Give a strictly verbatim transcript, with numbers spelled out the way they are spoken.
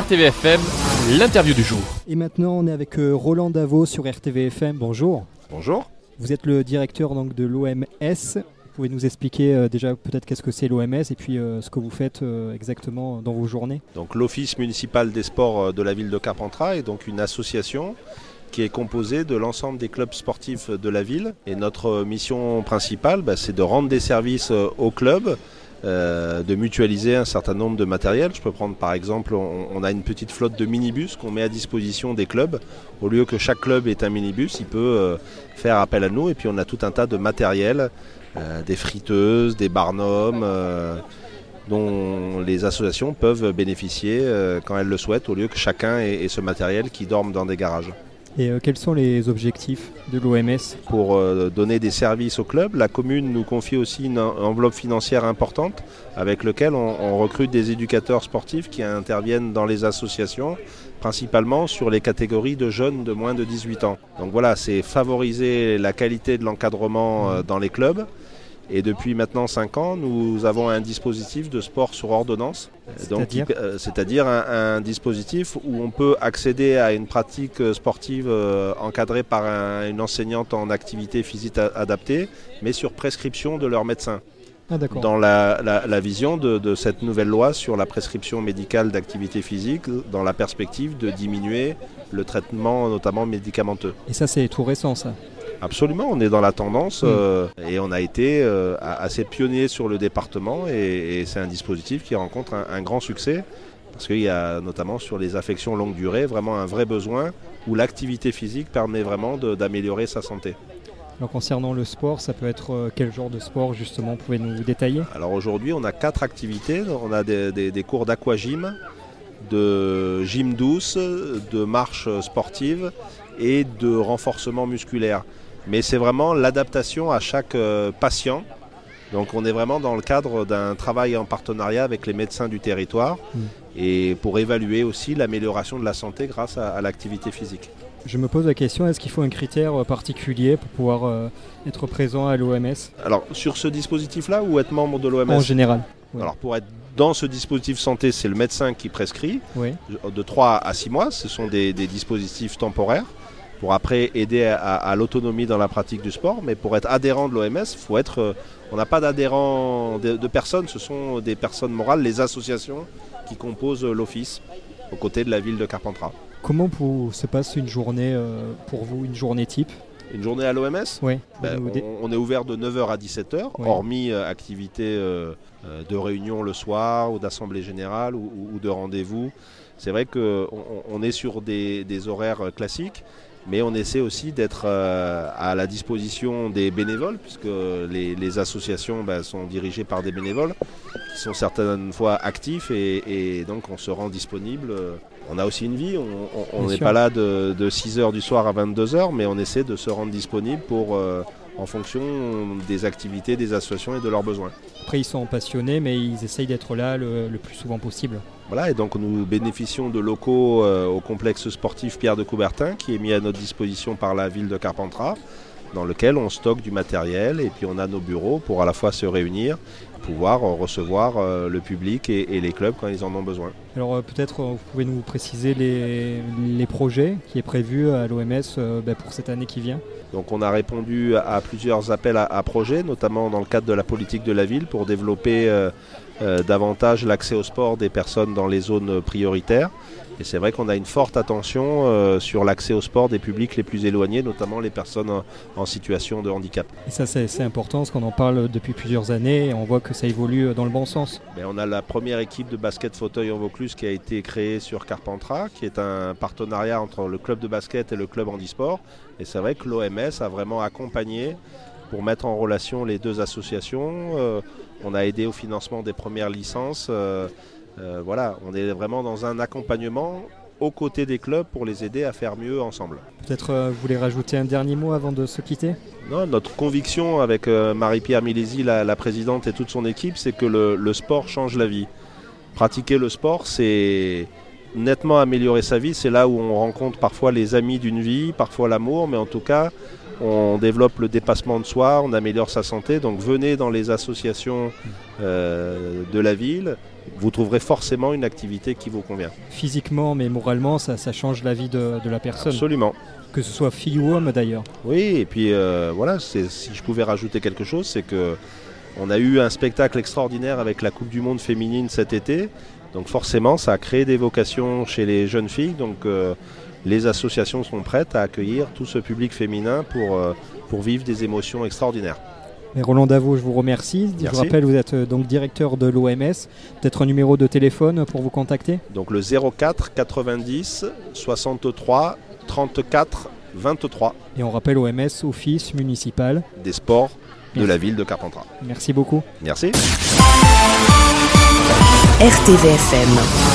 T V F M, l'interview du jour. Et maintenant, on est avec euh, Roland Davos sur R T V F M. Bonjour. Bonjour. Vous êtes le directeur donc, de l'O M S. Vous pouvez nous expliquer euh, déjà peut-être qu'est-ce que c'est l'O M S et puis euh, ce que vous faites euh, exactement dans vos journées. Donc, l'Office municipal des sports de la ville de Carpentras est donc une association qui est composée de l'ensemble des clubs sportifs de la ville. Et notre mission principale, bah, c'est de rendre des services aux clubs, euh, de mutualiser un certain nombre de matériels. Je peux prendre par exemple, on, on a une petite flotte de minibus qu'on met à disposition des clubs. Au lieu que chaque club ait un minibus, il peut euh, faire appel à nous. Et puis on a tout un tas de matériel, euh, des friteuses, des barnums, euh, dont les associations peuvent bénéficier euh, quand elles le souhaitent, au lieu que chacun ait, ait ce matériel qui dorme dans des garages. Et euh, quels sont les objectifs de l'O M S ? Pour euh, donner des services au club, la commune nous confie aussi une enveloppe financière importante avec laquelle on, on recrute des éducateurs sportifs qui interviennent dans les associations, principalement sur les catégories de jeunes de moins de dix-huit ans. Donc voilà, c'est favoriser la qualité de l'encadrement euh, dans les clubs. Et depuis maintenant cinq ans, nous avons un dispositif de sport sur ordonnance, C'est-à-dire, donc, euh, c'est-à-dire un, un dispositif où on peut accéder à une pratique sportive euh, encadrée par un, une enseignante en activité physique a, adaptée, mais sur prescription de leur médecin. Ah, d'accord. Dans la, la, la vision de, de cette nouvelle loi sur la prescription médicale d'activité physique, dans la perspective de diminuer le traitement notamment médicamenteux. Et ça, c'est tout récent, ça ? Absolument, on est dans la tendance euh, et on a été euh, assez pionnier sur le département et, et c'est un dispositif qui rencontre un, un grand succès parce qu'il y a notamment sur les affections longue durée vraiment un vrai besoin où l'activité physique permet vraiment de, d'améliorer sa santé. Alors, concernant le sport, ça peut être euh, quel genre de sport justement ? Vous pouvez nous détailler ? Alors aujourd'hui on a quatre activités, on a des, des, des cours d'aquagym, de gym douce, de marche sportive et de renforcement musculaire. Mais c'est vraiment l'adaptation à chaque euh, patient. Donc on est vraiment dans le cadre d'un travail en partenariat avec les médecins du territoire mmh. et pour évaluer aussi l'amélioration de la santé grâce à, à l'activité physique. Je me pose la question, est-ce qu'il faut un critère particulier pour pouvoir euh, être présent à l'O M S ? Alors sur ce dispositif-là ou être membre de l'O M S ? En général. Oui. Alors pour être dans ce dispositif santé, c'est le médecin qui prescrit oui. de trois à six mois. Ce sont des, des dispositifs temporaires pour après aider à, à l'autonomie dans la pratique du sport. Mais pour être adhérent de l'O M S, faut être, euh, on n'a pas d'adhérents de, de personnes, ce sont des personnes morales, les associations qui composent l'office aux côtés de la ville de Carpentras. Comment pour, se passe une journée euh, pour vous, une journée type ? Une journée à l'O M S ? Oui. Ben, on, on est ouvert de neuf heures à dix-sept heures, oui. hormis euh, activités euh, euh, de réunion le soir ou d'assemblée générale ou, ou, ou de rendez-vous. C'est vrai qu'on on est sur des, des horaires classiques, mais on essaie aussi d'être euh, à la disposition des bénévoles, puisque les, les associations ben, sont dirigées par des bénévoles qui sont certaines fois actifs et, et donc on se rend disponible. On a aussi une vie, on n'est pas là de, de six heures du soir à vingt-deux heures, mais on essaie de se rendre disponible pour, euh, en fonction des activités des associations et de leurs besoins. Après ils sont passionnés, mais ils essayent d'être là le, le plus souvent possible. Voilà, et donc nous bénéficions de locaux euh, au complexe sportif Pierre de Coubertin qui est mis à notre disposition par la ville de Carpentras, dans lequel on stocke du matériel et puis on a nos bureaux pour à la fois se réunir, pouvoir recevoir euh, le public et, et les clubs quand ils en ont besoin. Alors euh, peut-être euh, vous pouvez nous préciser les, les projets qui est prévu à l'O M S euh, ben, pour cette année qui vient. Donc on a répondu à, à plusieurs appels à, à projets, notamment dans le cadre de la politique de la ville pour développer euh, euh, davantage l'accès au sport des personnes dans les zones prioritaires. Et c'est vrai qu'on a une forte attention euh, sur l'accès au sport des publics les plus éloignés, notamment les personnes en, en situation de handicap. Et ça c'est, c'est important parce qu'on en parle depuis plusieurs années et on voit que ça évolue dans le bon sens. Mais on a la première équipe de basket fauteuil en Vaucluse qui a été créée sur Carpentras, qui est un partenariat entre le club de basket et le club handisport. Et c'est vrai que l'O M S a vraiment accompagné pour mettre en relation les deux associations. Euh, on a aidé au financement des premières licences. Euh, Euh, voilà, on est vraiment dans un accompagnement aux côtés des clubs pour les aider à faire mieux ensemble. Peut-être euh, vous voulez rajouter un dernier mot avant de se quitter ? Non, notre conviction avec euh, Marie-Pierre Milési, la, la présidente et toute son équipe, c'est que le, le sport change la vie. Pratiquer le sport, c'est nettement améliorer sa vie. C'est là où on rencontre parfois les amis d'une vie, parfois l'amour, mais en tout cas, on développe le dépassement de soi, on améliore sa santé. Donc venez dans les associations euh, de la ville, vous trouverez forcément une activité qui vous convient. Physiquement, mais moralement, ça, ça change la vie de, de la personne. Absolument. Que ce soit fille ou homme d'ailleurs. Oui, et puis euh, voilà, c'est, si je pouvais rajouter quelque chose, c'est que on a eu un spectacle extraordinaire avec la Coupe du Monde féminine cet été. Donc forcément, ça a créé des vocations chez les jeunes filles. Donc euh, les associations sont prêtes à accueillir tout ce public féminin pour, euh, pour vivre des émotions extraordinaires. Et Roland Davot, je vous remercie. Merci. Je vous rappelle, vous êtes euh, donc directeur de l'O M S. Peut-être un numéro de téléphone pour vous contacter ? Donc le zéro quatre quatre-vingt-dix soixante-trois trente-quatre vingt-trois. Et on rappelle O M S, Office municipal des sports de Merci. la ville de Carpentras. Merci beaucoup. Merci. R T V F M.